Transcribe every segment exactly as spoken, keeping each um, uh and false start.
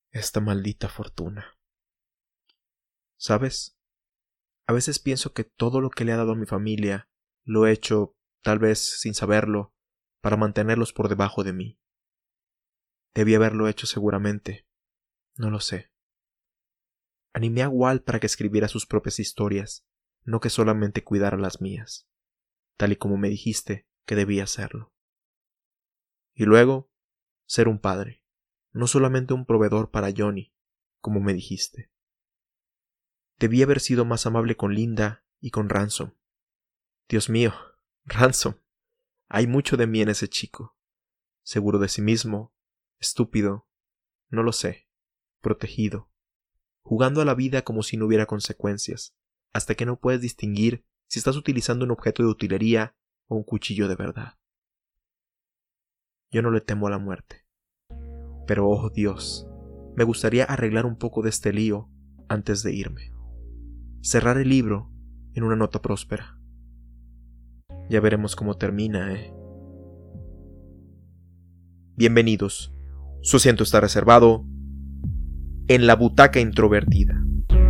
Esta maldita fortuna. ¿Sabes? A veces pienso que todo lo que le ha dado a mi familia lo he hecho, tal vez sin saberlo, para mantenerlos por debajo de mí. Debí haberlo hecho seguramente. No lo sé. Animé a Walt para que escribiera sus propias historias, no que solamente cuidara las mías, tal y como me dijiste que debía hacerlo. Y luego, ser un padre, no solamente un proveedor para Johnny, como me dijiste. Debí haber sido más amable con Linda y con Ransom. Dios mío, Ransom. Hay mucho de mí en ese chico. Seguro de sí mismo, estúpido, no lo sé, protegido, jugando a la vida como si no hubiera consecuencias, hasta que no puedes distinguir si estás utilizando un objeto de utilería o un cuchillo de verdad. Yo no le temo a la muerte. Pero, oh Dios, me gustaría arreglar un poco de este lío antes de irme. Cerrar el libro en una nota próspera. Ya veremos cómo termina, ¿eh? Bienvenidos. Su asiento está reservado en la butaca introvertida.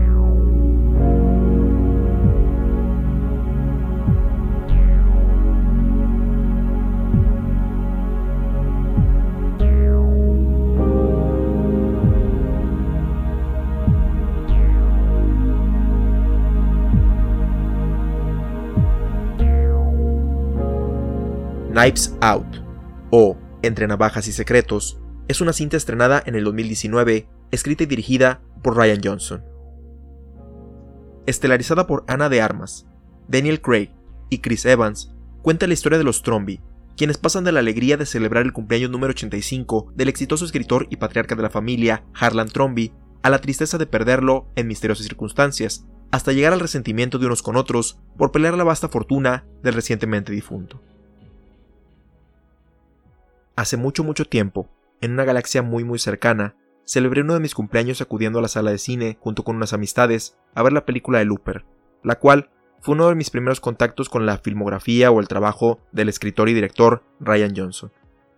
Knives Out, o Entre Navajas y Secretos, es una cinta estrenada en el dos mil diecinueve, escrita y dirigida por Rian Johnson. Estelarizada por Ana de Armas, Daniel Craig y Chris Evans, cuenta la historia de los Tromby, quienes pasan de la alegría de celebrar el cumpleaños número ochenta y cinco del exitoso escritor y patriarca de la familia, Harlan Tromby, a la tristeza de perderlo en misteriosas circunstancias, hasta llegar al resentimiento de unos con otros por pelear la vasta fortuna del recientemente difunto. Hace mucho mucho tiempo, en una galaxia muy muy cercana, celebré uno de mis cumpleaños acudiendo a la sala de cine junto con unas amistades a ver la película de Looper, la cual fue uno de mis primeros contactos con la filmografía o el trabajo del escritor y director Rian Johnson.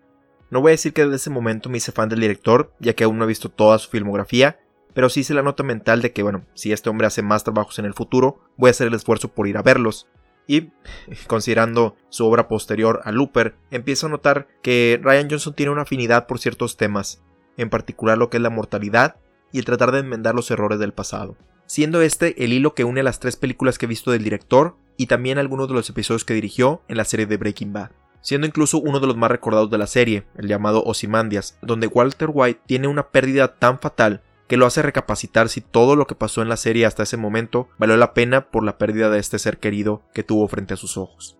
No voy a decir que desde ese momento me hice fan del director, ya que aún no he visto toda su filmografía, pero sí hice la nota mental de que, bueno, si este hombre hace más trabajos en el futuro, voy a hacer el esfuerzo por ir a verlos. Y, considerando su obra posterior a Looper, empiezo a notar que Rian Johnson tiene una afinidad por ciertos temas, en particular lo que es la mortalidad y el tratar de enmendar los errores del pasado, siendo este el hilo que une las tres películas que he visto del director y también algunos de los episodios que dirigió en la serie de Breaking Bad, siendo incluso uno de los más recordados de la serie, el llamado Ozymandias, donde Walter White tiene una pérdida tan fatal que lo hace recapacitar si todo lo que pasó en la serie hasta ese momento valió la pena por la pérdida de este ser querido que tuvo frente a sus ojos.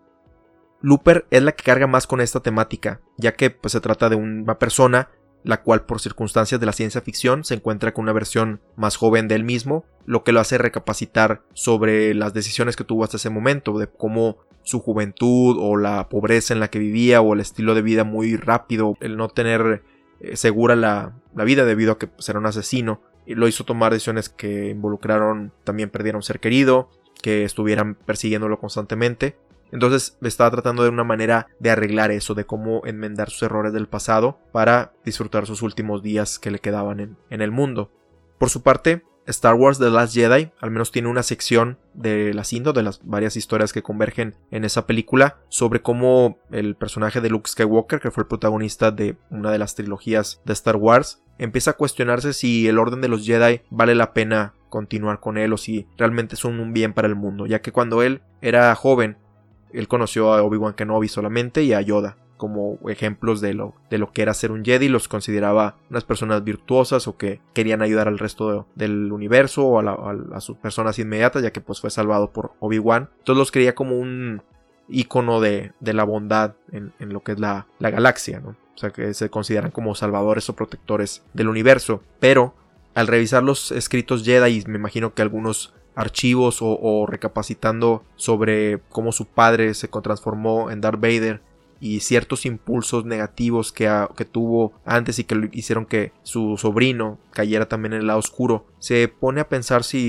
Looper es la que carga más con esta temática, ya que pues, se trata de una persona la cual por circunstancias de la ciencia ficción se encuentra con una versión más joven de él mismo, lo que lo hace recapacitar sobre las decisiones que tuvo hasta ese momento, de cómo su juventud o la pobreza en la que vivía o el estilo de vida muy rápido, el no tener eh, segura la, la vida debido a que pues, era un asesino, y lo hizo tomar decisiones que involucraron, también perdiera un ser querido, que estuvieran persiguiéndolo constantemente. Entonces estaba tratando de una manera de arreglar eso, de cómo enmendar sus errores del pasado para disfrutar sus últimos días que le quedaban en, en el mundo. Por su parte, Star Wars The Last Jedi al menos tiene una sección de la cinta, de las varias historias que convergen en esa película, sobre cómo el personaje de Luke Skywalker, que fue el protagonista de una de las trilogías de Star Wars, empieza a cuestionarse si el orden de los Jedi vale la pena continuar con él o si realmente son un bien para el mundo, ya que cuando él era joven, él conoció a Obi-Wan Kenobi solamente y a Yoda como ejemplos de lo, de lo que era ser un Jedi. Los consideraba unas personas virtuosas o que querían ayudar al resto de, del universo o a, la, a, a sus personas inmediatas, ya que pues fue salvado por Obi-Wan. Entonces los creía como un ícono de, de la bondad en, en lo que es la, la galaxia, ¿no? O sea, que se consideran como salvadores o protectores del universo. Pero al revisar los escritos Jedi, me imagino que algunos archivos o, o recapacitando sobre cómo su padre se transformó en Darth Vader y ciertos impulsos negativos que, a, que tuvo antes y que lo hicieron que su sobrino cayera también en el lado oscuro, se pone a pensar si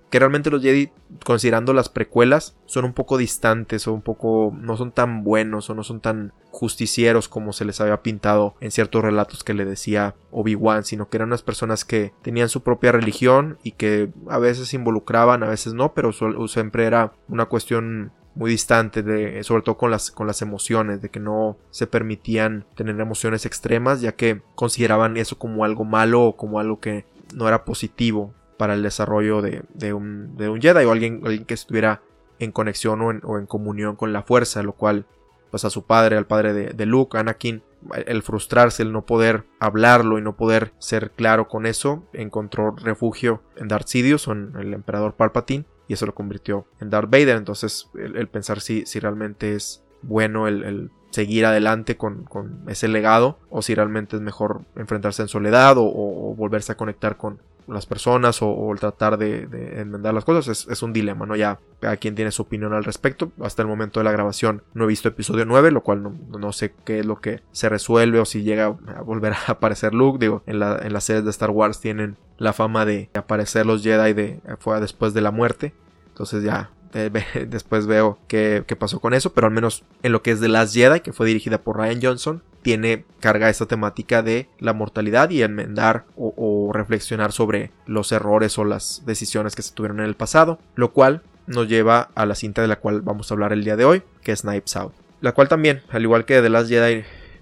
que realmente los Jedi, considerando las precuelas, son un poco distantes o un poco, no son tan buenos o no son tan justicieros como se les había pintado en ciertos relatos que le decía Obi-Wan, sino que eran unas personas que tenían su propia religión y que a veces se involucraban, a veces no, pero siempre era una cuestión muy distante, de, sobre todo con las, con las emociones, de que no se permitían tener emociones extremas, ya que consideraban eso como algo malo o como algo que no era positivo para el desarrollo de, de, un, de un Jedi o alguien, alguien que estuviera en conexión o en, o en comunión con la fuerza, lo cual pues a su padre, al padre de, de Luke, Anakin, el frustrarse, el no poder hablarlo y no poder ser claro con eso, encontró refugio en Darth Sidious o en el emperador Palpatine, y eso lo convirtió en Darth Vader. Entonces el, el pensar si, si realmente es bueno el, el seguir adelante con, con ese legado, o si realmente es mejor enfrentarse en soledad o, o, o volverse a conectar con las personas o, o el tratar de, de enmendar las cosas, es, es un dilema, ¿no? Ya cada quien tiene su opinión al respecto. Hasta el momento de la grabación no he visto episodio nueve, lo cual no, no sé qué es lo que se resuelve o si llega a volver a aparecer Luke. Digo, en, la, en las series de Star Wars tienen la fama de aparecer los Jedi de, fue después de la muerte, entonces ya después veo qué, qué pasó con eso, pero al menos en lo que es The Last Jedi, que fue dirigida por Rian Johnson, tiene carga esta temática de la mortalidad y enmendar o, o reflexionar sobre los errores o las decisiones que se tuvieron en el pasado, lo cual nos lleva a la cinta de la cual vamos a hablar el día de hoy, que es Knives Out, la cual también, al igual que The Last Jedi,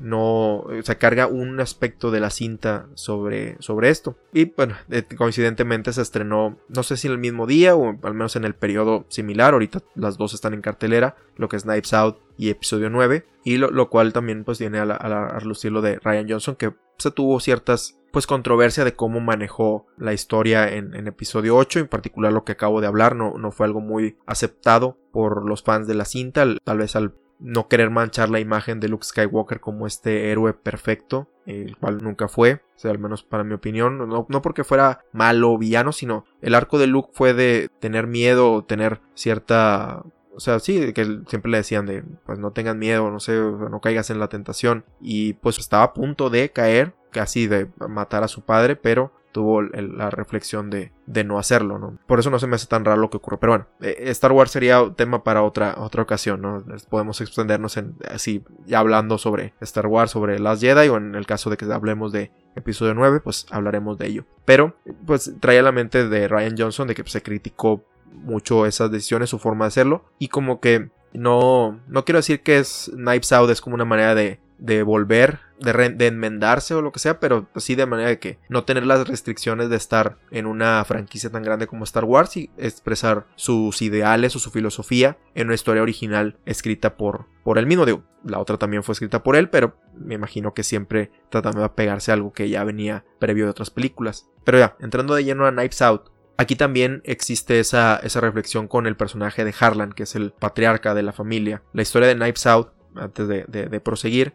no se carga un aspecto de la cinta sobre, sobre esto. Y bueno, coincidentemente se estrenó, no sé si en el mismo día o al menos en el periodo similar. Ahorita las dos están en cartelera, lo que es Knives Out y episodio nueve, y lo, lo cual también pues viene a, la, a, la, a relucir lo de Rian Johnson, que se tuvo ciertas pues controversia de cómo manejó la historia en, en episodio ocho, en particular lo que acabo de hablar no, no fue algo muy aceptado por los fans de la cinta, tal vez al no querer manchar la imagen de Luke Skywalker como este héroe perfecto, el cual nunca fue, o sea, al menos para mi opinión, no, no porque fuera malo o villano, sino el arco de Luke fue de tener miedo o tener cierta... O sea, sí, que siempre le decían de, pues no tengan miedo, no sé, no caigas en la tentación. Y pues estaba a punto de caer, casi de matar a su padre, pero tuvo el, la reflexión de, de no hacerlo, ¿no? Por eso no se me hace tan raro lo que ocurre. Pero bueno, eh, Star Wars sería tema para otra, otra ocasión, ¿no? Podemos extendernos en, así, ya hablando sobre Star Wars, sobre Last Jedi, o en el caso de que hablemos de episodio nueve, pues hablaremos de ello. Pero, pues traía la mente de Rian Johnson de que pues, se criticó mucho esas decisiones, su forma de hacerlo, y como que no, no quiero decir que es Knives Out es como una manera de, de volver, de, re, de enmendarse o lo que sea, pero sí de manera de que no tener las restricciones de estar en una franquicia tan grande como Star Wars y expresar sus ideales o su filosofía en una historia original escrita por, por él mismo. Digo, la otra también fue escrita por él, pero me imagino que siempre tratando de apegarse a algo que ya venía previo de otras películas. Pero ya, entrando de lleno a Knives Out, aquí también existe esa, esa reflexión con el personaje de Harlan, que es el patriarca de la familia. La historia de Knives Out, antes de, de, de proseguir,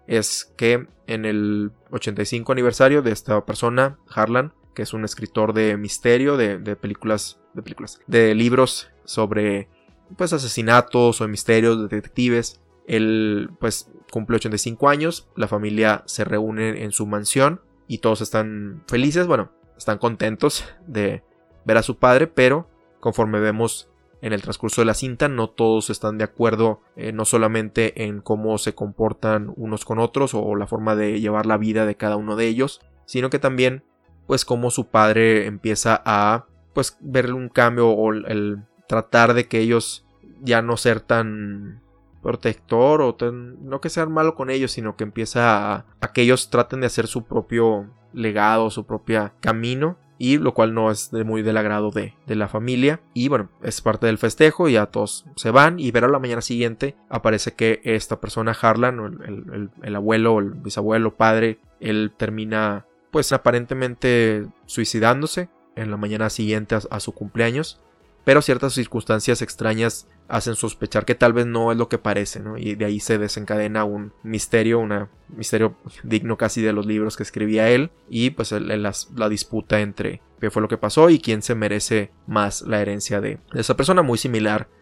es que en el ochenta y cinco aniversario de esta persona, Harlan, que es un escritor de misterio, de, de películas, de películas, de libros sobre pues asesinatos o misterios, de detectives, él pues cumple ochenta y cinco años, la familia se reúne en su mansión y todos están felices, bueno, están contentos de ver a su padre, pero conforme vemos en el transcurso de la cinta, no todos están de acuerdo, eh, no solamente en cómo se comportan unos con otros o, o la forma de llevar la vida de cada uno de ellos, sino que también pues cómo su padre empieza a pues ver un cambio o el, el tratar de que ellos ya no ser tan protector o tan, no que sean malo con ellos, sino que empieza a, a que ellos traten de hacer su propio legado, su propio camino, y lo cual no es de muy del agrado de, de la familia. Y bueno, es parte del festejo y ya todos se van, y ver a la mañana siguiente aparece que esta persona, Harlan, el, el, el abuelo, el bisabuelo, padre, él termina pues aparentemente suicidándose en la mañana siguiente a, a su cumpleaños. Pero ciertas circunstancias extrañas hacen sospechar que tal vez no es lo que parece, ¿no? Y de ahí se desencadena un misterio, un misterio digno casi de los libros que escribía él. Y pues el, el, las, la disputa entre qué fue lo que pasó y quién se merece más la herencia de, de esa persona, muy similar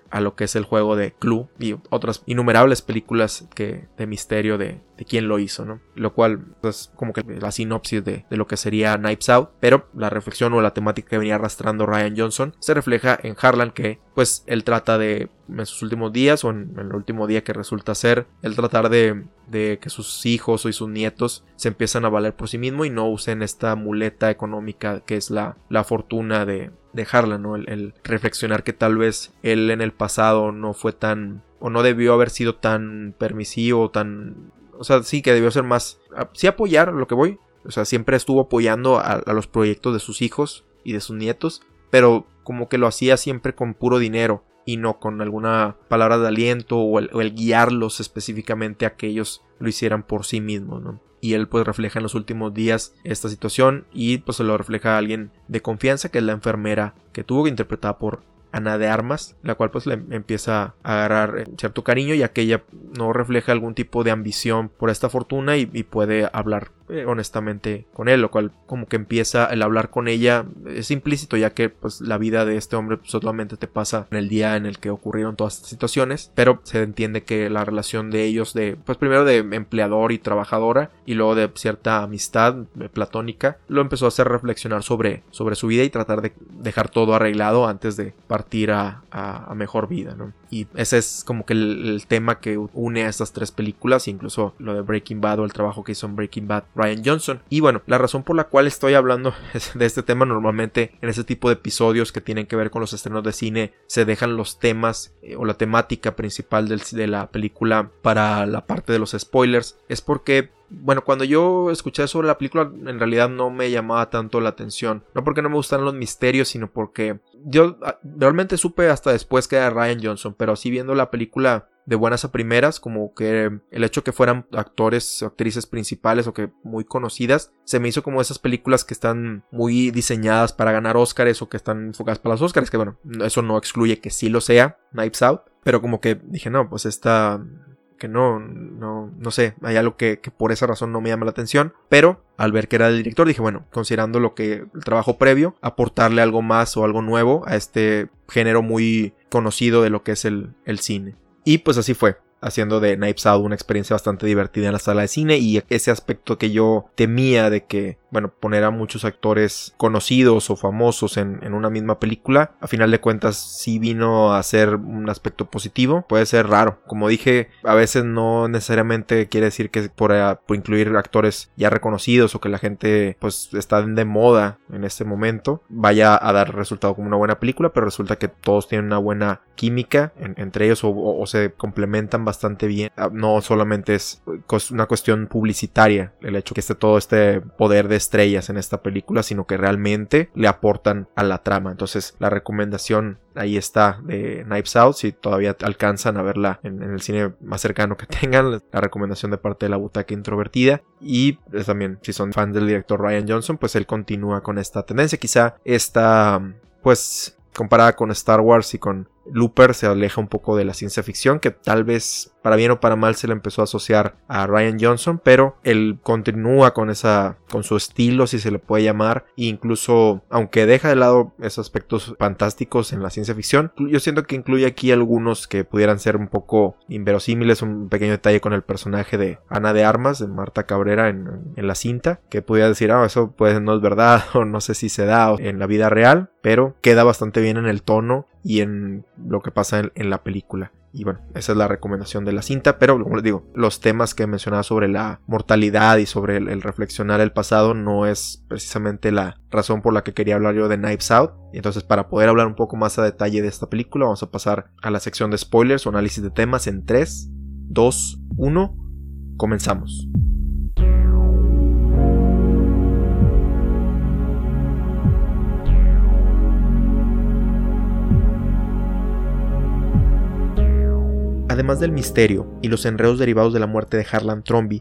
a lo que es el juego de Clue y otras innumerables películas que, de misterio de, de quién lo hizo, ¿no? Lo cual es como que la sinopsis de, de lo que sería Knives Out, pero la reflexión o la temática que venía arrastrando Rian Johnson se refleja en Harlan, que pues él trata de, en sus últimos días o en, en el último día que resulta ser, él tratar de, de que sus hijos y sus nietos se empiezan a valer por sí mismos y no usen esta muleta económica que es la, la fortuna de, de Harlan, ¿no? El, el reflexionar que tal vez él en el pasado no fue tan, o no debió haber sido tan permisivo, tan, o sea, sí que debió ser más, sí apoyar lo que voy, o sea, siempre estuvo apoyando a, a los proyectos de sus hijos y de sus nietos, pero como que lo hacía siempre con puro dinero y no con alguna palabra de aliento o el, o el guiarlos específicamente a que ellos lo hicieran por sí mismos, ¿no? Y él pues refleja en los últimos días esta situación y pues se lo refleja a alguien de confianza, que es la enfermera que tuvo, que interpretada por Ana de Armas, la cual pues le empieza a agarrar cierto cariño, ya que ella no refleja algún tipo de ambición por esta fortuna y, y puede hablar eh, honestamente con él, lo cual como que empieza el hablar con ella es implícito, ya que pues la vida de este hombre solamente te pasa en el día en el que ocurrieron todas estas situaciones, pero se entiende que la relación de ellos de pues primero de empleador y trabajadora y luego de cierta amistad eh, platónica lo empezó a hacer reflexionar sobre, sobre su vida y tratar de dejar todo arreglado antes de partir a, a, a mejor vida, ¿no? Y ese es como que el, el tema que une a estas tres películas, incluso lo de Breaking Bad o el trabajo que hizo en Breaking Bad Rian Johnson. Y bueno, la razón por la cual estoy hablando de este tema, normalmente en ese tipo de episodios que tienen que ver con los estrenos de cine se dejan los temas eh, o la temática principal del, de la película para la parte de los spoilers, es porque bueno, cuando yo escuché sobre la película en realidad no me llamaba tanto la atención, no porque no me gustaran los misterios, sino porque yo realmente supe hasta después que era Rian Johnson, pero así viendo la película de buenas a primeras, como que el hecho que fueran actores o actrices principales o que muy conocidas, se me hizo como esas películas que están muy diseñadas para ganar Óscares o que están enfocadas para los Óscares, que bueno, eso no excluye que sí lo sea, Knives Out, pero como que dije, no, pues esta... que no, no, no sé, hay algo que, que por esa razón no me llama la atención, pero al ver que era el director dije, bueno, considerando lo que el trabajo previo, aportarle algo más o algo nuevo a este género muy conocido de lo que es el, el cine. Y pues así fue, haciendo de Knives Out una experiencia bastante divertida en la sala de cine, y ese aspecto que yo temía de que, bueno, poner a muchos actores conocidos o famosos en, en una misma película, a final de cuentas sí vino a ser un aspecto positivo. Puede ser raro, como dije, a veces no necesariamente quiere decir que por, uh, por incluir actores ya reconocidos o que la gente pues está de moda en este momento vaya a dar resultado como una buena película, pero resulta que todos tienen una buena química en, entre ellos o, o, o se complementan bastante bien. No solamente es una cuestión publicitaria el hecho que esté todo este poder de estrellas en esta película, sino que realmente le aportan a la trama. Entonces la recomendación ahí está de Knives Out, si todavía alcanzan a verla en, en el cine más cercano que tengan, la recomendación de parte de la butaca introvertida. Y pues, también si son fans del director Rian Johnson, pues él continúa con esta tendencia. Quizá esta pues comparada con Star Wars y con Looper se aleja un poco de la ciencia ficción, que tal vez para bien o para mal se le empezó a asociar a Rian Johnson, pero él continúa con esa, con su estilo, si se le puede llamar, e incluso aunque deja de lado esos aspectos fantásticos en la ciencia ficción, yo siento que incluye aquí algunos que pudieran ser un poco inverosímiles. Un pequeño detalle con el personaje de Ana de Armas, de Marta Cabrera en, en la cinta, que pudiera decir, ah, eso pues no es verdad, o no sé si se da en la vida real, pero queda bastante bien en el tono y en lo que pasa en, en la película. Y bueno, esa es la recomendación de la cinta, pero como les digo, los temas que mencionaba sobre la mortalidad y sobre el, el reflexionar el pasado no es precisamente la razón por la que quería hablar yo de Knives Out. Y entonces, para poder hablar un poco más a detalle de esta película, vamos a pasar a la sección de spoilers o análisis de temas en tres, dos, uno, comenzamos. Además del misterio y los enredos derivados de la muerte de Harlan Thrombey,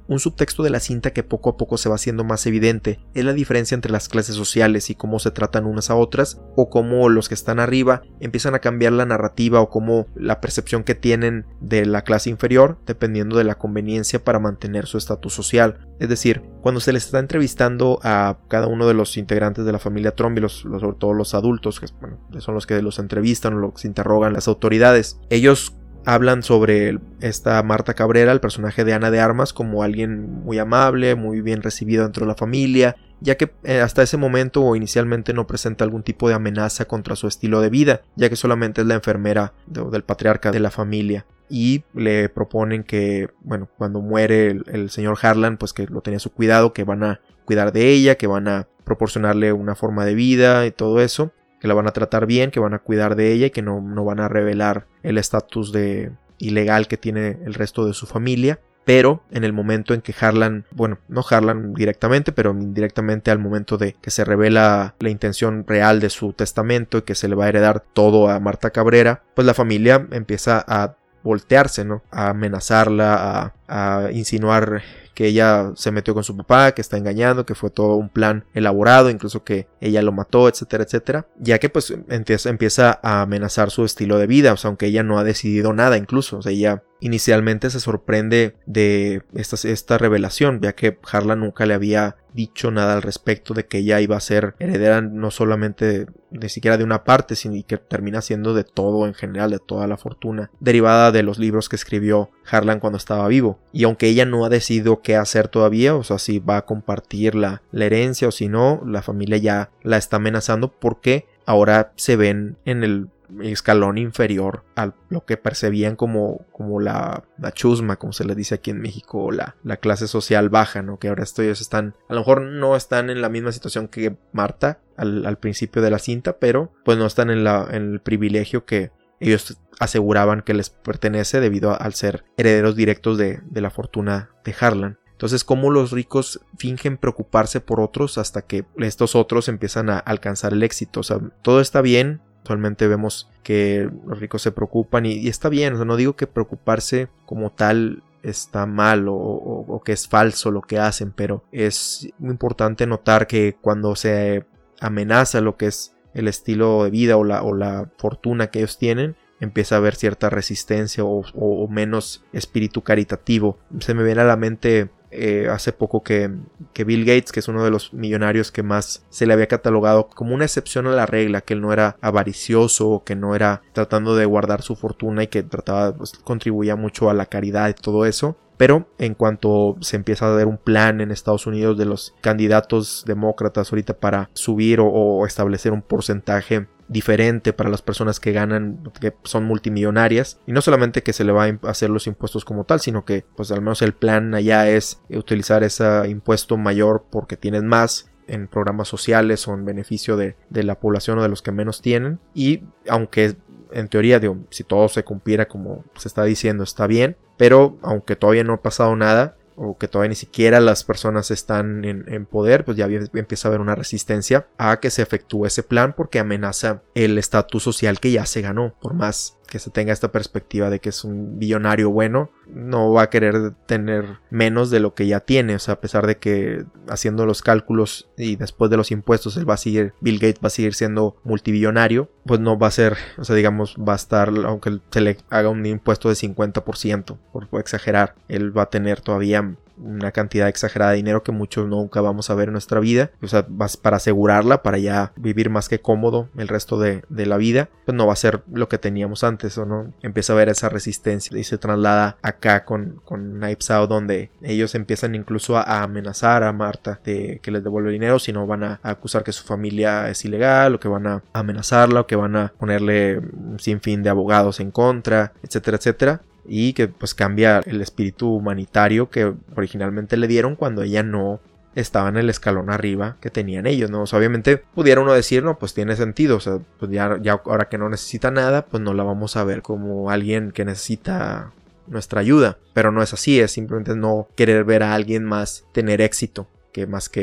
Un subtexto de la cinta que poco a poco se va haciendo más evidente es la diferencia entre las clases sociales y cómo se tratan unas a otras, o cómo los que están arriba empiezan a cambiar la narrativa o cómo la percepción que tienen de la clase inferior dependiendo de la conveniencia para mantener su estatus social. Es decir, cuando se les está entrevistando a cada uno de los integrantes de la familia Tromby, los, los, sobre todo los adultos, que bueno, son los que los entrevistan o los que interrogan las autoridades, ellos hablan sobre esta Marta Cabrera, el personaje de Ana de Armas, como alguien muy amable, muy bien recibido dentro de la familia, ya que hasta ese momento o inicialmente no presenta algún tipo de amenaza contra su estilo de vida, ya que solamente es la enfermera de, del patriarca de la familia. Y le proponen que, bueno, cuando muere el, el señor Harlan, pues que lo tenía a su cuidado, que van a cuidar de ella, que van a proporcionarle una forma de vida y todo eso, que la van a tratar bien, que van a cuidar de ella y que no, no van a revelar el estatus de ilegal que tiene el resto de su familia. Pero en el momento en que Harlan, bueno, no Harlan directamente, pero indirectamente al momento de que se revela la intención real de su testamento y que se le va a heredar todo a Marta Cabrera, pues la familia empieza a voltearse, ¿no? A amenazarla, a, a insinuar que ella se metió con su papá, que está engañando, que fue todo un plan elaborado, incluso que ella lo mató, etcétera, etcétera, ya que pues empieza, empieza a amenazar su estilo de vida, o sea, aunque ella no ha decidido nada incluso, o sea, ella inicialmente se sorprende de esta, esta revelación, ya que Harlan nunca le había dicho nada al respecto de que ella iba a ser heredera no solamente ni siquiera de una parte, sino que termina siendo de todo en general, de toda la fortuna, derivada de los libros que escribió Harlan cuando estaba vivo. Y aunque ella no ha decidido qué hacer todavía, o sea, si va a compartir la, la herencia o si no, la familia ya la está amenazando porque ahora se ven en el escalón inferior a lo que percibían como, como la, la chusma, como se le dice aquí en México, o la, la clase social baja, ¿no? Que ahora esto ellos están, a lo mejor no están en la misma situación que Marta al, al principio de la cinta, pero pues no están en, la, en el privilegio que ellos aseguraban que les pertenece debido a, al ser herederos directos de, de la fortuna de Harlan. Entonces, cómo los ricos fingen preocuparse por otros hasta que estos otros empiezan a alcanzar el éxito. O sea, todo está bien. Actualmente vemos que los ricos se preocupan y, y está bien. O sea, no digo que preocuparse como tal está mal o, o, o que es falso lo que hacen, pero es muy importante notar que cuando se amenaza lo que es el estilo de vida o la, o la fortuna que ellos tienen, empieza a haber cierta resistencia o, o, o menos espíritu caritativo. Se me viene a la mente eh, hace poco que, que Bill Gates, que es uno de los millonarios que más se le había catalogado como una excepción a la regla, que él no era avaricioso o que no era tratando de guardar su fortuna y que trataba, pues, contribuía mucho a la caridad y todo eso. Pero en cuanto se empieza a ver un plan en Estados Unidos de los candidatos demócratas ahorita para subir o, o establecer un porcentaje diferente para las personas que ganan, que son multimillonarias, y no solamente que se le va a hacer los impuestos como tal, sino que pues al menos el plan allá es utilizar ese impuesto mayor porque tienen más en programas sociales o en beneficio de, de la población o de los que menos tienen. Y aunque en teoría, digo, si todo se cumpliera como se está diciendo, está bien, pero aunque todavía no ha pasado nada o que todavía ni siquiera las personas están en, en poder, pues ya empieza a haber una resistencia a que se efectúe ese plan porque amenaza el estatus social que ya se ganó. Por más que se tenga esta perspectiva de que es un billonario bueno, no va a querer tener menos de lo que ya tiene. O sea, a pesar de que haciendo los cálculos y después de los impuestos él va a seguir, Bill Gates va a seguir siendo multibillonario, pues no va a ser, o sea, digamos, va a estar, aunque se le haga un impuesto de cincuenta por ciento, por exagerar, él va a tener todavía una cantidad exagerada de dinero que muchos nunca vamos a ver en nuestra vida. O sea, vas para asegurarla, para ya vivir más que cómodo el resto de, de la vida, pues no va a ser lo que teníamos antes, ¿o no? Empieza a ver esa resistencia y se traslada acá con, con Knives Out, donde ellos empiezan incluso a, a amenazar a Marta de que les devuelve el dinero, si no van a, a acusar que su familia es ilegal, o que van a amenazarla, o que van a ponerle un sinfín de abogados en contra, etcétera, etcétera. Y que pues cambia el espíritu humanitario que originalmente le dieron cuando ella no estaba en el escalón arriba que tenían ellos, ¿no? O sea, obviamente pudiera uno decir, no, pues tiene sentido, o sea, pues ya, ya ahora que no necesita nada, pues no la vamos a ver como alguien que necesita nuestra ayuda, pero no es así, es simplemente no querer ver a alguien más tener éxito que más que yo.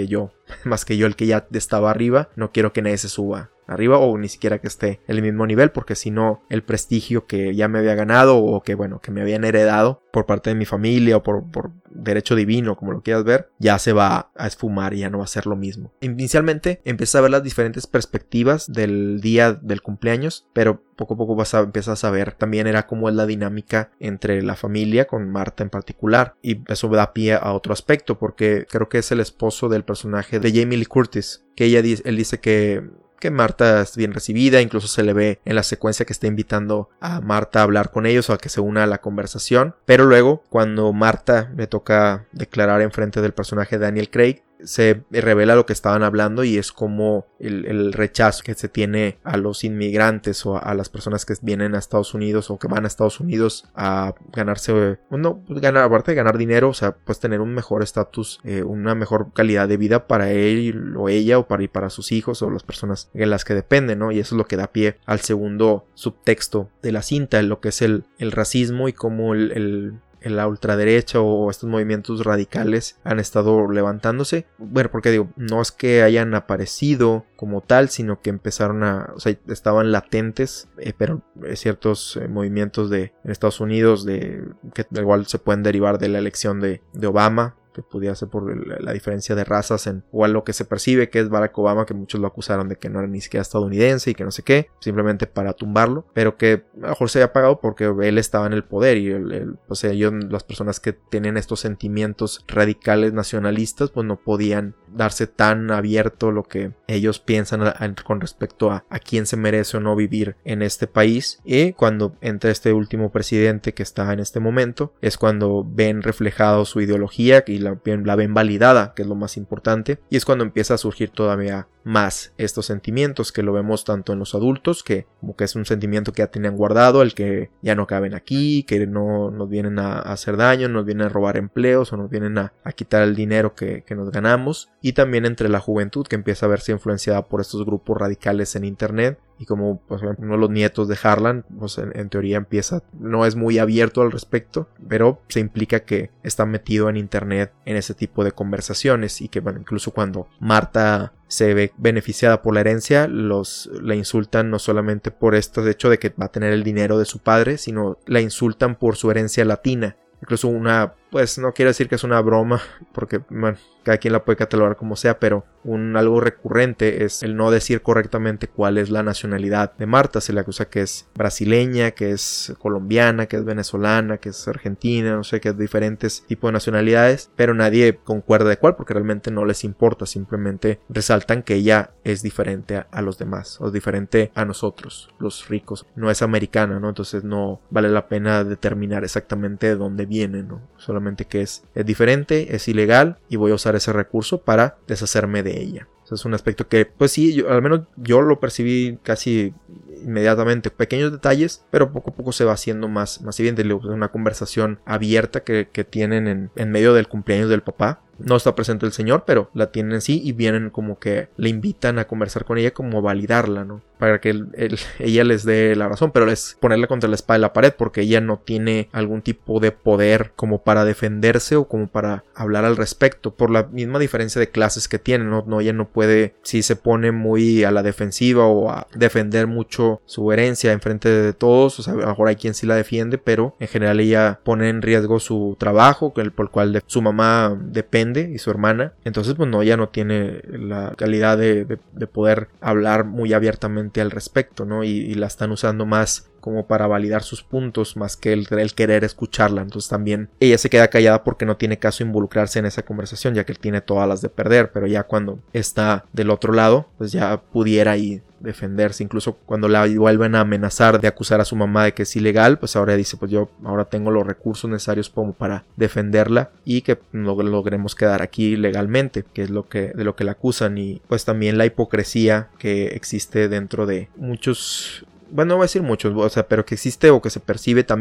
más que yo el que ya estaba arriba. No quiero que nadie se suba arriba o ni siquiera que esté en el mismo nivel, porque si no el prestigio que ya me había ganado o que bueno que me habían heredado por parte de mi familia o por, por derecho divino, como lo quieras ver, ya se va a esfumar y ya no va a ser lo mismo. Inicialmente empecé a ver las diferentes perspectivas del día del cumpleaños, pero poco a poco vas a empezar a ver también era cómo es la dinámica entre la familia con Marta en particular, y eso da pie a otro aspecto porque creo que es el esposo del personaje de Jamie Lee Curtis, que ella él dice que que Marta es bien recibida, incluso se le ve en la secuencia que está invitando a Marta a hablar con ellos o a que se una a la conversación, pero luego cuando Marta le toca declarar en frente del personaje de Daniel Craig, se revela lo que estaban hablando y es como el, el rechazo que se tiene a los inmigrantes o a, a las personas que vienen a Estados Unidos o que van a Estados Unidos a ganarse, bueno, ganar, aparte de ganar dinero, o sea, pues tener un mejor estatus, eh, una mejor calidad de vida para él o ella o para, y para sus hijos o las personas en las que dependen, ¿no? Y eso es lo que da pie al segundo subtexto de la cinta, lo que es el, el racismo y cómo el, el la ultraderecha o estos movimientos radicales han estado levantándose. Bueno, porque digo, no es que hayan aparecido como tal, sino que empezaron a, o sea, estaban latentes, eh, pero ciertos eh, movimientos de en Estados Unidos de que igual se pueden derivar de la elección de, de Obama, que pudiera ser por la diferencia de razas en, o a lo que se percibe que es Barack Obama, que muchos lo acusaron de que no era ni siquiera estadounidense y que no sé qué, simplemente para tumbarlo, pero que a lo mejor se había pagado porque él estaba en el poder y el, el, o sea, ellos, las personas que tienen estos sentimientos radicales nacionalistas, pues no podían darse tan abierto lo que ellos piensan a, a, con respecto a, a quién se merece o no vivir en este país. Y cuando entra este último presidente que está en este momento, es cuando ven reflejado su ideología y la, la ven validada, que es lo más importante, y es cuando empieza a surgir todavía más estos sentimientos, que lo vemos tanto en los adultos, que como que es un sentimiento que ya tenían guardado, el que ya no caben aquí, que no nos vienen a, a hacer daño, nos vienen a robar empleos o nos vienen a, a quitar el dinero que, que nos ganamos, y también entre la juventud que empieza a verse influenciada por estos grupos radicales en internet. Y como pues, uno de los nietos de Harlan, pues en, en teoría empieza, no es muy abierto al respecto, pero se implica que está metido en internet en ese tipo de conversaciones y que bueno, incluso cuando Marta se ve beneficiada por la herencia, los la insultan no solamente por este hecho de que va a tener el dinero de su padre, sino la insultan por su herencia latina. Incluso una, pues no quiero decir que es una broma, porque bueno, cada quien la puede catalogar como sea, pero un algo recurrente es el no decir correctamente cuál es la nacionalidad de Marta. Se le acusa que es brasileña, que es colombiana, que es venezolana, que es argentina, no sé, que es diferentes tipos de nacionalidades, pero nadie concuerda de cuál porque realmente no les importa, simplemente resaltan que ella es diferente a, a los demás, o diferente a nosotros, los ricos, no es americana, ¿no? Entonces no vale la pena determinar exactamente de dónde viene, ¿no? Solamente que es, es diferente, es ilegal y voy a usar ese recurso para deshacerme de ella. O sea, es un aspecto que, pues sí, yo, al menos yo lo percibí casi inmediatamente. Pequeños detalles, pero poco a poco se va haciendo más, más evidente. Es una conversación abierta que, que tienen en, en medio del cumpleaños del papá. No está presente el señor, pero la tienen sí y vienen como que le invitan a conversar con ella, como validarla, ¿no? Para que él, él, ella les dé la razón, pero es ponerla contra la espada de la pared porque ella no tiene algún tipo de poder como para defenderse o como para hablar al respecto, por la misma diferencia de clases que tiene, ¿no? No, ella no puede, si se pone muy a la defensiva o a defender mucho su herencia en frente de todos, o sea, a lo mejor hay quien sí la defiende, pero en general ella pone en riesgo su trabajo, por el cual de, su mamá depende y su hermana, entonces pues no, ella no tiene la calidad de, de, de poder hablar muy abiertamente al respecto, ¿no? Y, y la están usando más como para validar sus puntos más que el, el querer escucharla. Entonces también ella se queda callada porque no tiene caso involucrarse en esa conversación, ya que él tiene todas las de perder, pero ya cuando está del otro lado, pues ya pudiera ahí defenderse. Incluso cuando la vuelven a amenazar de acusar a su mamá de que es ilegal, pues ahora dice, pues yo ahora tengo los recursos necesarios como para defenderla y que lo logremos quedar aquí legalmente, que es lo que de lo que la acusan. Y pues también la hipocresía que existe dentro de muchos, bueno, no voy a decir muchos, o sea, pero que existe o que se percibe también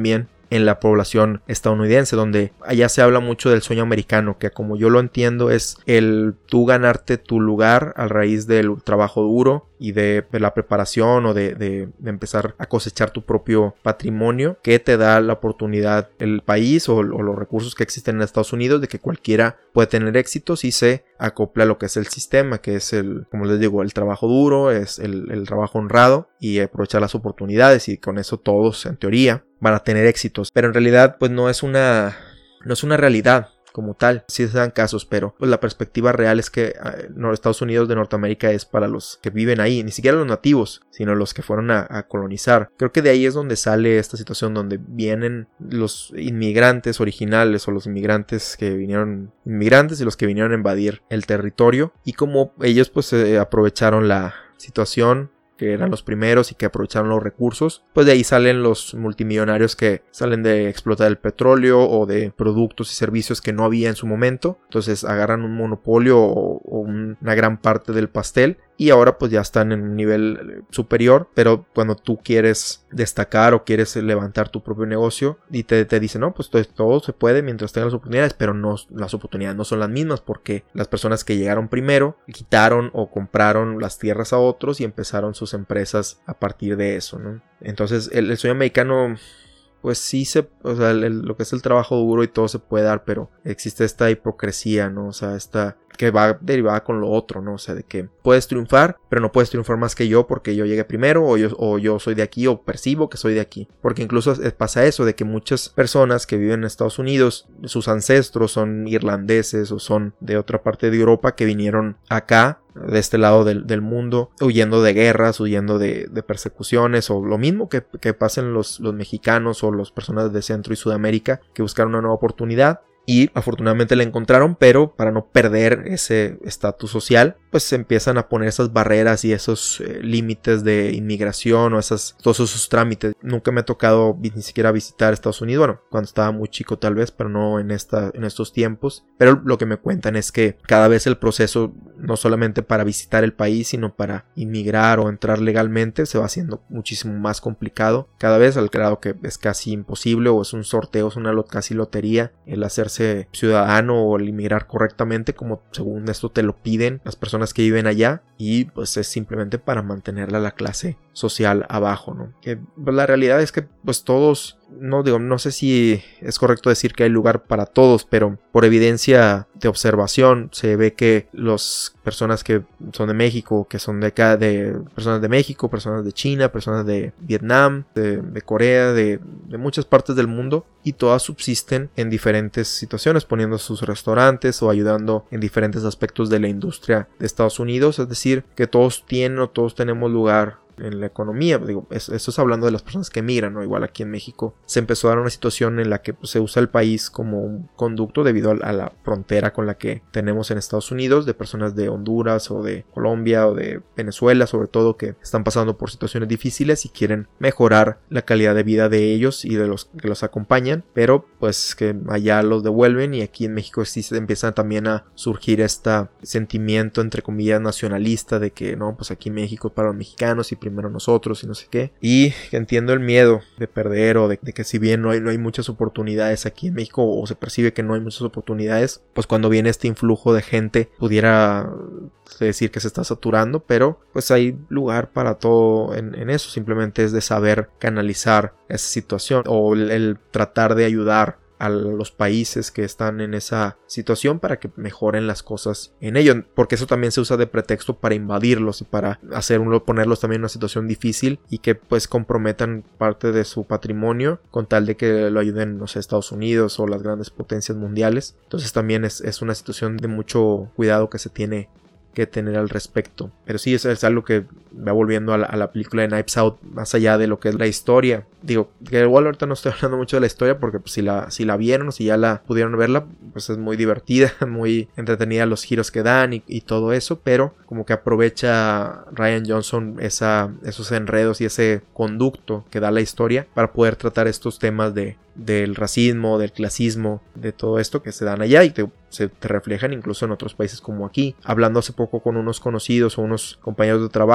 en la población estadounidense, donde allá se habla mucho del sueño americano, que como yo lo entiendo es el tú ganarte tu lugar a raíz del trabajo duro y de, de la preparación o de, de, de empezar a cosechar tu propio patrimonio, que te da la oportunidad el país o, o los recursos que existen en Estados Unidos de que cualquiera puede tener éxito si se acopla a lo que es el sistema, que es el, como les digo, el trabajo duro, es el, el trabajo honrado y aprovechar las oportunidades, y con eso todos en teoría van a tener éxitos, pero en realidad pues no es una no es una realidad como tal. Sí se dan casos, pero pues la perspectiva real es que eh, Estados Unidos de Norteamérica es para los que viven ahí, ni siquiera los nativos, sino los que fueron a, a colonizar. Creo que de ahí es donde sale esta situación, donde vienen los inmigrantes originales o los inmigrantes que vinieron, inmigrantes y los que vinieron a invadir el territorio, y como ellos pues eh, aprovecharon la situación, que eran los primeros y que aprovecharon los recursos, pues de ahí salen los multimillonarios que salen de explotar el petróleo o de productos y servicios que no había en su momento. Entonces agarran un monopolio o, o una gran parte del pastel y ahora pues ya están en un nivel superior. Pero cuando tú quieres destacar o quieres levantar tu propio negocio y te, te dicen, no, pues todo, todo se puede mientras tengas las oportunidades, pero no, las oportunidades no son las mismas, porque las personas que llegaron primero quitaron o compraron las tierras a otros y empezaron sus empresas a partir de eso, ¿no? Entonces el, el sueño americano, pues sí se, o sea, el, lo que es el trabajo duro y todo se puede dar, pero existe esta hipocresía, ¿no? O sea, esta que va derivada con lo otro, ¿no? O sea, de que puedes triunfar, pero no puedes triunfar más que yo porque yo llegué primero, o yo, o yo soy de aquí, o percibo que soy de aquí. Porque incluso pasa eso, de que muchas personas que viven en Estados Unidos, sus ancestros son irlandeses o son de otra parte de Europa que vinieron acá, de este lado del, del mundo, huyendo de guerras, huyendo de, de persecuciones, o lo mismo que, que pasen los, los mexicanos o las personas de Centro y Sudamérica que buscaron una nueva oportunidad. Y afortunadamente la encontraron, pero para no perder ese estatus social, pues se empiezan a poner esas barreras y esos eh, límites de inmigración o esas, todos esos trámites. Nunca me ha tocado ni siquiera visitar Estados Unidos, bueno, cuando estaba muy chico tal vez, pero no en, esta, en estos tiempos. Pero lo que me cuentan es que cada vez el proceso, no solamente para visitar el país, sino para inmigrar o entrar legalmente, se va haciendo muchísimo más complicado. Cada vez al grado que es casi imposible, o es un sorteo, es una lot- casi lotería el hacerse ciudadano o el inmigrar correctamente como según esto te lo piden las personas que viven allá, y pues es simplemente para mantenerla la clase social abajo, ¿no? Que pues, la realidad es que pues todos, no digo, no sé si es correcto decir que hay lugar para todos, pero por evidencia de observación se ve que las personas que son de México, que son de acá, de personas de México, personas de China, personas de Vietnam, de, de Corea, de, de muchas partes del mundo, y todas subsisten en diferentes situaciones, poniendo sus restaurantes o ayudando en diferentes aspectos de la industria de Estados Unidos. Es decir, que todos tienen o todos tenemos lugar en la economía. Digo, eso, eso es hablando de las personas que emigran, ¿no? Igual aquí en México se empezó a dar una situación en la que pues, se usa el país como un conducto debido a, a la frontera con la que tenemos en Estados Unidos, de personas de Honduras o de Colombia o de Venezuela, sobre todo, que están pasando por situaciones difíciles y quieren mejorar la calidad de vida de ellos y de los que los acompañan, pero pues que allá los devuelven, y aquí en México sí se empieza también a surgir este sentimiento entre comillas nacionalista de que no, pues aquí en México es para los mexicanos y primero nosotros y no sé qué. Y entiendo el miedo de perder, o de, de que si bien no hay, no hay muchas oportunidades aquí en México, o se percibe que no hay muchas oportunidades, pues cuando viene este influjo de gente pudiera decir que se está saturando, pero pues hay lugar para todo en, en eso. Simplemente es de saber canalizar esa situación, o el, el tratar de ayudar a los países que están en esa situación para que mejoren las cosas en ello, porque eso también se usa de pretexto para invadirlos y para hacer uno, ponerlos también en una situación difícil y que pues comprometan parte de su patrimonio con tal de que lo ayuden, no sé, Estados Unidos o las grandes potencias mundiales. Entonces también es, es una situación de mucho cuidado que se tiene que tener al respecto. Pero sí, es, es algo que va volviendo a la, a la película de Knives Out, más allá de lo que es la historia. Digo, que igual ahorita no estoy hablando mucho de la historia, porque pues, si, la, si la vieron, si ya la pudieron verla, pues es muy divertida, muy entretenida los giros que dan y, y todo eso, pero como que aprovecha Rian Johnson esa, esos enredos y ese conducto que da la historia para poder tratar estos temas de del racismo, del clasismo, de todo esto que se dan allá y te, se te reflejan incluso en otros países como aquí. Hablando hace poco con unos conocidos o unos compañeros de trabajo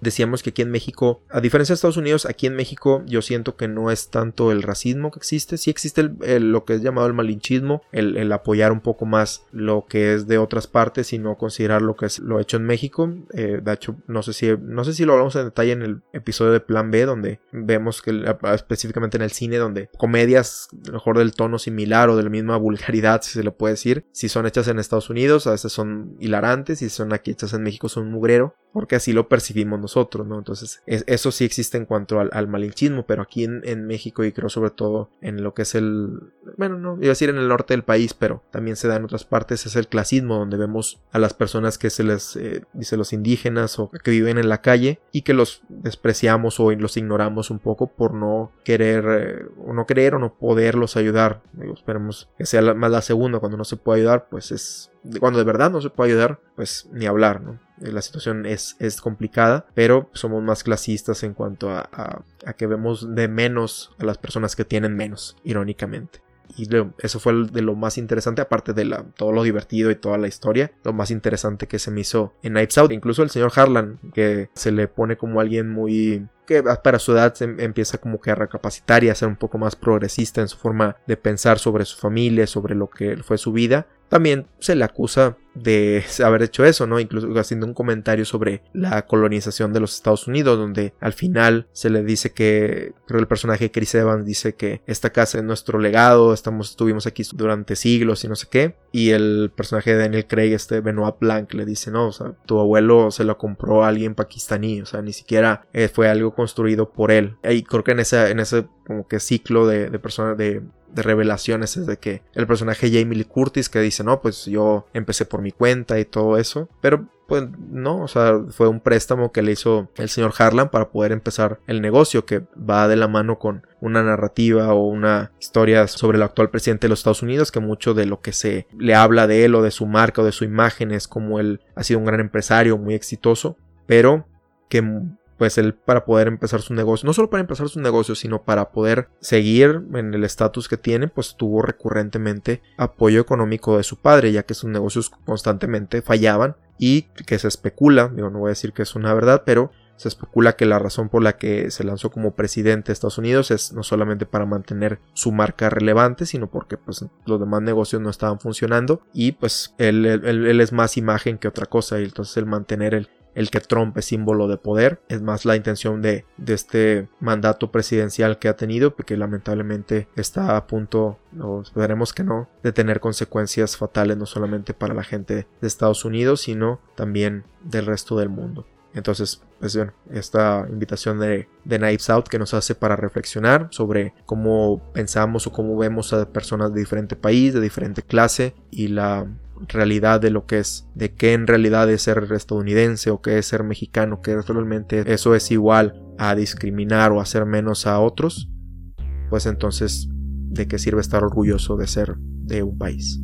decíamos que aquí en México, a diferencia de Estados Unidos, aquí en México yo siento que no es tanto el racismo que existe, sí existe el, el, lo que es llamado el malinchismo, el, el apoyar un poco más lo que es de otras partes y no considerar lo que es lo hecho en México. Eh, de hecho, no sé si no sé si lo hablamos en detalle en el episodio de Plan B, donde vemos que específicamente en el cine, donde comedias mejor del tono similar o de la misma vulgaridad, si se le puede decir, si son hechas en Estados Unidos, a veces son hilarantes, y si son aquí hechas en México son mugrero, porque así lo percibimos nosotros, ¿no? Entonces, es, eso sí existe en cuanto al, al malinchismo, pero aquí en, en México, y creo sobre todo en lo que es el, bueno, no iba a decir en el norte del país, pero también se da en otras partes, es el clasismo, donde vemos a las personas que se les eh, dice los indígenas o que viven en la calle y que los despreciamos o los ignoramos un poco por no querer eh, o no querer o no poderlos ayudar. Digo, esperemos que sea la, más la segunda. Cuando no se puede ayudar, pues es cuando de verdad no se puede ayudar, pues ni hablar, ¿no? La situación es, es complicada, pero somos más clasistas en cuanto a, a, a que vemos de menos a las personas que tienen menos, irónicamente. Y lo, eso fue de lo más interesante, aparte de la, todo lo divertido y toda la historia, lo más interesante que se me hizo en Knives Out. Incluso el señor Harlan, que se le pone como alguien muy, que para su edad se empieza como que a recapacitar y a ser un poco más progresista en su forma de pensar sobre su familia, sobre lo que fue su vida. También se le acusa de haber hecho eso, ¿no? Incluso haciendo un comentario sobre la colonización de los Estados Unidos, donde al final se le dice que, creo que el personaje de Chris Evans dice que esta casa es nuestro legado, estamos, estuvimos aquí durante siglos y no sé qué, y el personaje de Daniel Craig, este Benoit Blanc, le dice, no, o sea, tu abuelo se lo compró a alguien pakistaní, o sea, ni siquiera eh, fue algo construido por él. Y creo que en ese, en ese como que ciclo de, de personas de de revelaciones es de que el personaje Jamie Lee Curtis, que dice, no, pues yo empecé por mi cuenta y todo eso, pero pues no, o sea, fue un préstamo que le hizo el señor Harlan para poder empezar el negocio, que va de la mano con una narrativa o una historia sobre el actual presidente de los Estados Unidos, que mucho de lo que se le habla de él o de su marca o de su imagen es como él ha sido un gran empresario muy exitoso, pero que pues él, para poder empezar su negocio, no solo para empezar su negocio, sino para poder seguir en el estatus que tiene, pues tuvo recurrentemente apoyo económico de su padre, ya que sus negocios constantemente fallaban y que se especula, digo, no voy a decir que es una verdad, pero se especula que la razón por la que se lanzó como presidente de Estados Unidos es no solamente para mantener su marca relevante, sino porque pues los demás negocios no estaban funcionando y pues él, él, él es más imagen que otra cosa, y entonces el mantener el El que Trump es símbolo de poder, es más la intención de, de este mandato presidencial que ha tenido, porque lamentablemente está a punto, o esperemos que no, de tener consecuencias fatales no solamente para la gente de Estados Unidos, sino también del resto del mundo. Entonces, pues bueno, esta invitación de, de Knives Out que nos hace para reflexionar sobre cómo pensamos o cómo vemos a personas de diferente país, de diferente clase, y la realidad de lo que es, de qué en realidad es ser estadounidense o qué es ser mexicano, que realmente eso es igual a discriminar o hacer menos a otros, pues entonces, ¿de qué sirve estar orgulloso de ser de un país?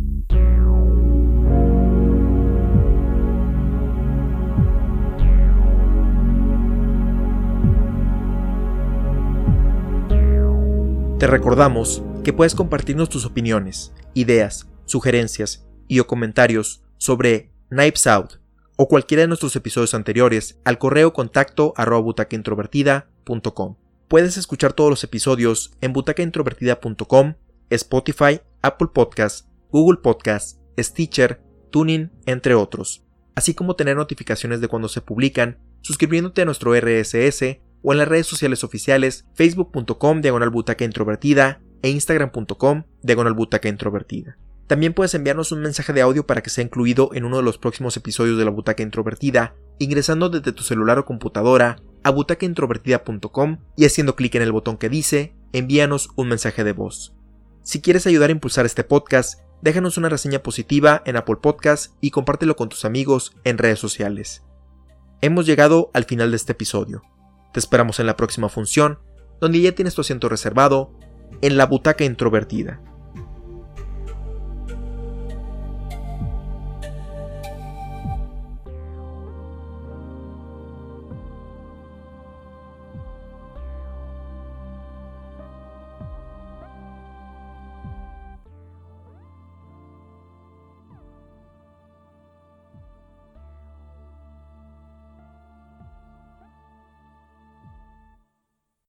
Te recordamos que puedes compartirnos tus opiniones, ideas, sugerencias y o comentarios sobre Knives Out o cualquiera de nuestros episodios anteriores al correo contacto arroba butaca introvertida punto com. Puedes escuchar todos los episodios en butaca introvertida punto com, Spotify, Apple Podcasts, Google Podcasts, Stitcher, TuneIn, entre otros, así como tener notificaciones de cuando se publican, suscribiéndote a nuestro R S S o en las redes sociales oficiales facebook punto com diagonal butaca introvertida e instagram punto com diagonal butaca introvertida. También puedes enviarnos un mensaje de audio para que sea incluido en uno de los próximos episodios de La Butaca Introvertida, ingresando desde tu celular o computadora a butaca introvertida punto com y haciendo clic en el botón que dice envíanos un mensaje de voz. Si quieres ayudar a impulsar este podcast, déjanos una reseña positiva en Apple Podcasts y compártelo con tus amigos en redes sociales. Hemos llegado al final de este episodio. Te esperamos en la próxima función, donde ya tienes tu asiento reservado en La Butaca Introvertida.